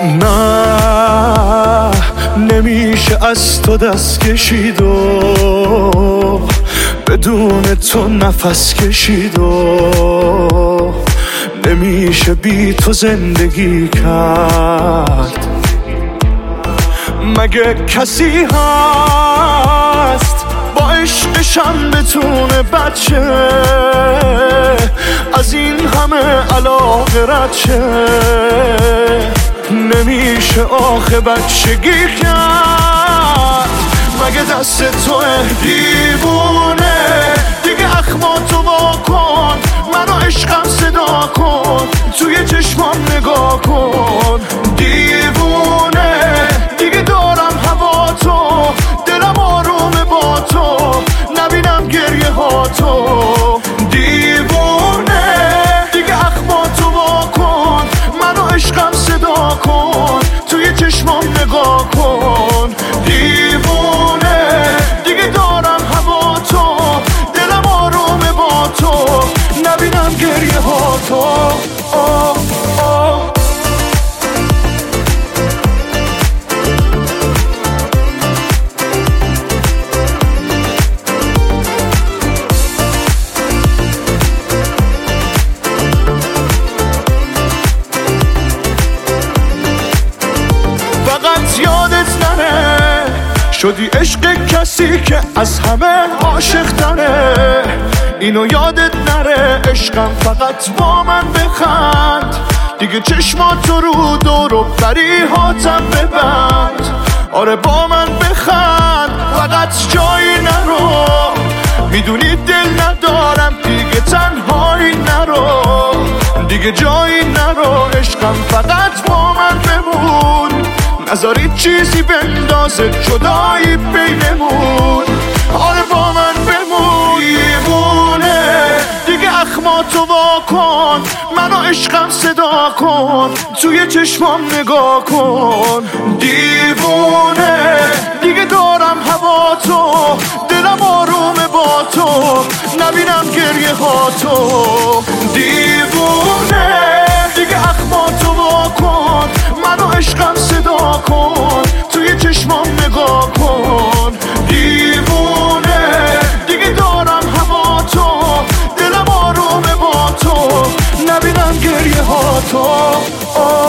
نه نمیشه از تو دست کشید و بدون تو نفس کشید و نمیشه بی تو زندگی کرد. مگه کسی هست با عشقشم بتونه بچه از این همه علاقه رد شه؟ نمیشه آخه بچگی کرد. مگه دست توه دیوونه دیگه اخماتو وا کن، منو عشقم صدا کن، توی چشمام نگاه کن. دیوونه دیگه دارم هوا تو، دلم آرومه با تو، نبینم گریه ها تو. دیوونه دیگه اخماتو وا کن، منو عشقم صدا کن، توی چشمام نگاه کن. دیوونه دیگه دارم هوا تو، دلم آرومه با تو، نبینم گریه ها تو. فقط یادت نره شدی عشق کسی که از همه عاشق تره. اینو یادت نره عشقم فقط با من بخند، دیگه چشماتو رو دور و بریهاتم ببند. آره با من بخند فقط جایی نرو، میدونی دل ندارم دیگه تنهایی نرو، دیگه جایی نرو عشقم فقط با من بمون. نذاری چیزی بندازه جدایی بینمون، آره با من بمون. دیوونه دیگه اخماتو وا کن، منو عشقم صدا کن، توی چشمام نگاه کن. دیوونه دیگه دارم هوا تو، دلم آرومه با تو، نبینم گریه ها تو. دیوونه دیگه اخماتو وا کن، منو عشقم صدا کن، توی چشمام نگاه کن. دیوونه دیگه دارم هوا تو، دلم آرومه با تو، نبینم گریه ها تو.